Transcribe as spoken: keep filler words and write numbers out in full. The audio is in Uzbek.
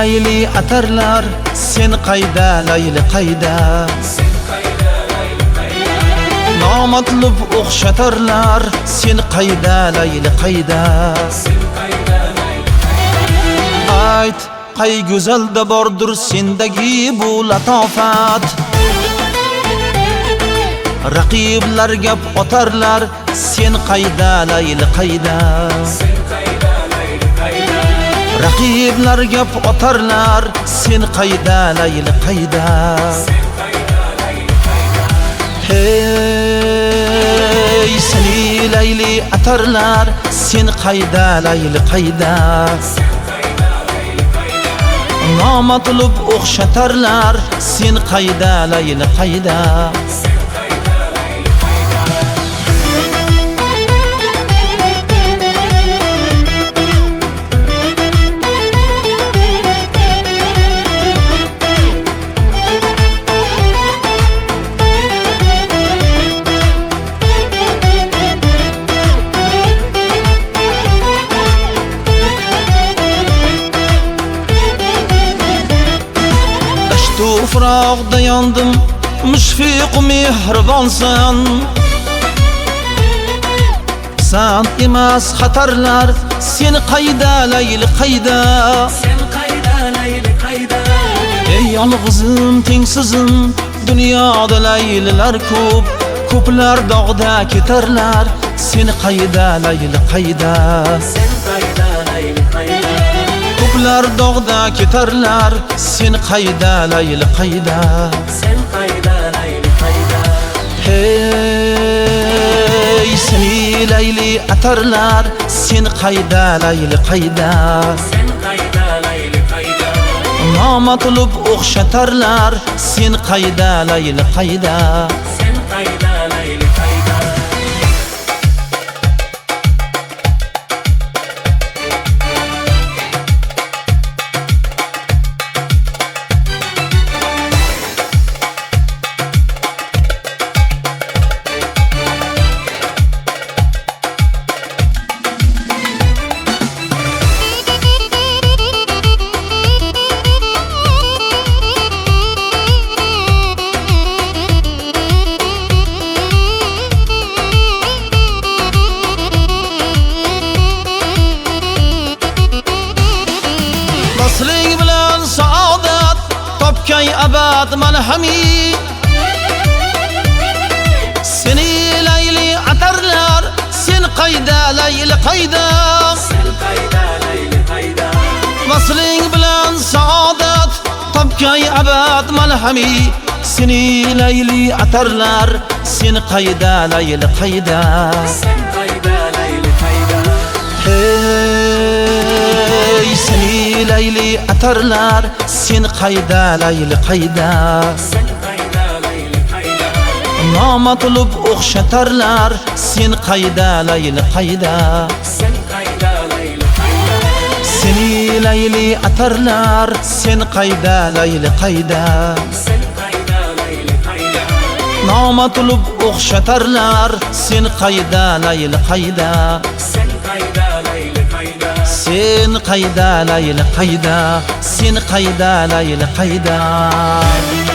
layli atarlar, sen qayda layli qayda. Nomatlub o'xshatarlar, sen qayda layli qayda. Ayt, qay go'zalda bordur sendagi bu latofat. Raqiblar gap otarlar, sen qayda layli qayda. Raqiblar gap otarlar, sen qayda layli qayda. Hey seni layli atarlar, sen qayda layli qayda. Nomatlub o'xshatarlar, sen qayda layli qayda. Tufraqda yandım, mushfiq mehribonsan. San emas xatarlar, sen qayda layli qayda. Sen qayda layli qayda. Ey yolg'izim tengsizim, dunyoda laylilar ko'p, ko'plar dog'da ketarlar, sen qayda layli qayda. Sen qayda layli qayda. Ko'plar dog'da ketarlar, sen qayda layli qayda. Sen qayda layli qayda. Hey seni layli atarlar, sen qayda layli qayda. Sen qayda layli qayda. Nomatlub o'xshatarlar, sen qayda layli qayda. Sen qayda layli qayda. Vasling bilan saodat topkay abad malhami. Seni layli atarlar, sen qayda layli qayda. Sen qayda layli qayda. Vasling bilan saodat topkay abad malhami. Seni layli atarlar, sen qayda layli qayda. Sen qayda layli qayda. Hey seni layli atarlar, sen qayda layli qayda. Sen qayda layli qayda. Nomatlub o'xshatarlar, sen qayda layli qayda. Sen qayda layli qayda. Seni layli atarlar, sen qayda layli qayda. Sen qayda layli qayda. Nomatlub o'xshatarlar, sen qayda layli qayda. Sen qayda layli qayda. Sen qayda layli qayda. Sen qayda layli qayda.